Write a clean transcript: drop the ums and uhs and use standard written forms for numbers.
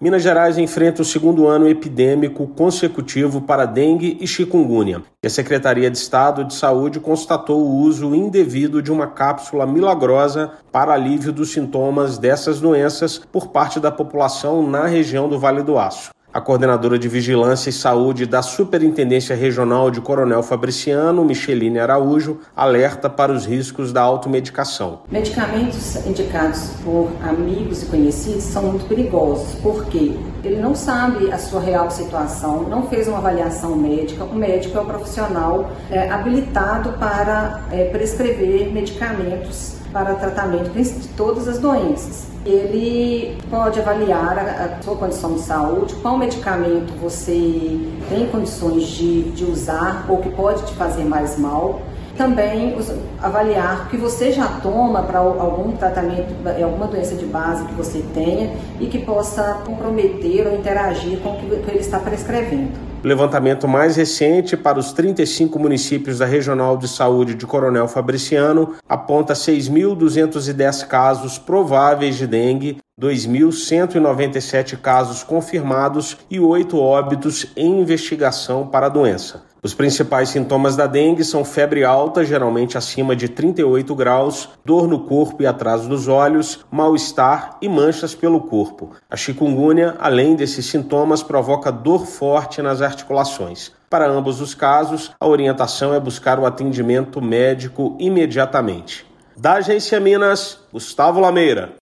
Minas Gerais enfrenta o segundo ano epidêmico consecutivo para dengue e chikungunya. E a Secretaria de Estado de Saúde constatou o uso indevido de uma cápsula milagrosa para alívio dos sintomas dessas doenças por parte da população na região do Vale do Aço. A coordenadora de Vigilância e Saúde da Superintendência Regional de Coronel Fabriciano, Micheline Araújo, alerta para os riscos da automedicação. Medicamentos indicados por amigos e conhecidos são muito perigosos, porque ele não sabe a sua real situação, não fez uma avaliação médica. O médico é o profissional habilitado para prescrever medicamentos para tratamento de todas as doenças. Ele pode avaliar a sua condição de saúde, qual medicamento você tem condições de usar ou que pode te fazer mais mal. Também avaliar o que você já toma para algum tratamento, alguma doença de base que você tenha e que possa comprometer ou interagir com o que ele está prescrevendo. O levantamento mais recente para os 35 municípios da Regional de Saúde de Coronel Fabriciano aponta 6.210 casos prováveis de dengue, 2.197 casos confirmados e 8 óbitos em investigação para a doença. Os principais sintomas da dengue são febre alta, geralmente acima de 38 graus, dor no corpo e atrás dos olhos, mal-estar e manchas pelo corpo. A chikungunya, além desses sintomas, provoca dor forte nas articulações. Para ambos os casos, a orientação é buscar o atendimento médico imediatamente. Da Agência Minas, Gustavo Lameira.